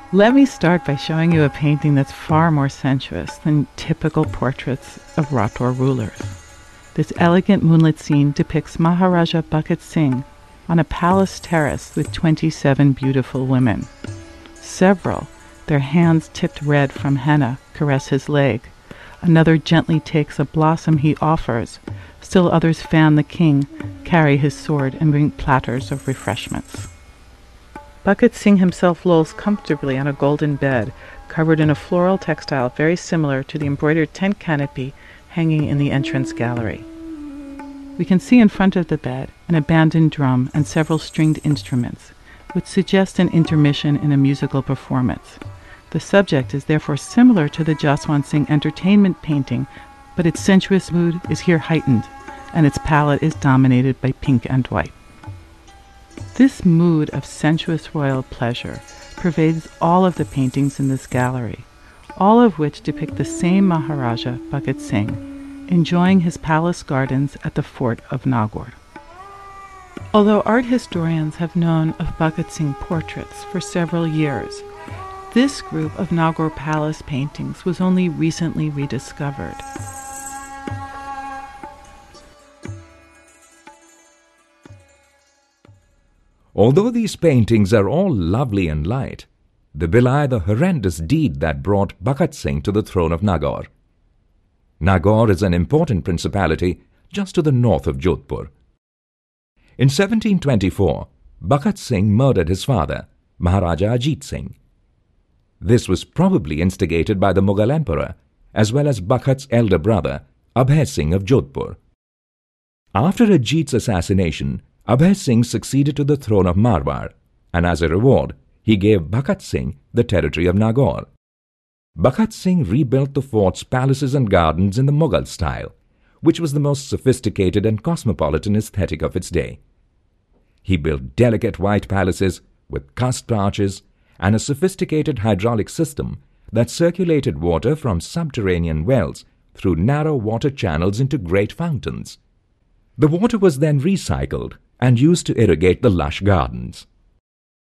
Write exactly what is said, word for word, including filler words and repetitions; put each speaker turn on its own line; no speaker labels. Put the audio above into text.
Let me start by showing you a painting that's far more sensuous than typical portraits of Rathore rulers. This elegant moonlit scene depicts Maharaja Bhagat Singh on a palace terrace with twenty-seven beautiful women. Several, their hands tipped red from henna, caress his leg. Another gently takes a blossom he offers. Still others fan the king, carry his sword, and bring platters of refreshments. Bhagat Singh himself lolls comfortably on a golden bed, covered in a floral textile very similar to the embroidered tent canopy hanging in the entrance gallery. We can see in front of the bed an abandoned drum and several stringed instruments, which suggest an intermission in a musical performance. The subject is therefore similar to the Jaswant Singh entertainment painting, but its sensuous mood is here heightened, and its palette is dominated by pink and white. This mood of sensuous royal pleasure pervades all of the paintings in this gallery, all of which depict the same Maharaja Bhagat Singh enjoying his palace gardens at the fort of Nagaur. Although art historians have known of Bhagat Singh portraits for several years, this group of Nagaur palace paintings was only recently rediscovered.
Although these paintings are all lovely and light, they belie the horrendous deed that brought Bhagat Singh to the throne of Nagaur. Nagaur is an important principality just to the north of Jodhpur. In seventeen twenty-four, Bhagat Singh murdered his father, Maharaja Ajit Singh. This was probably instigated by the Mughal emperor, as well as Bhagat's elder brother, Abhay Singh of Jodhpur. After Ajit's assassination, Abhay Singh succeeded to the throne of Marwar, and as a reward, he gave Bhagat Singh the territory of Nagaur. Bhagat Singh rebuilt the fort's palaces and gardens in the Mughal style, which was the most sophisticated and cosmopolitan aesthetic of its day. He built delicate white palaces with cusped arches and a sophisticated hydraulic system that circulated water from subterranean wells through narrow water channels into great fountains. The water was then recycled and used to irrigate the lush gardens.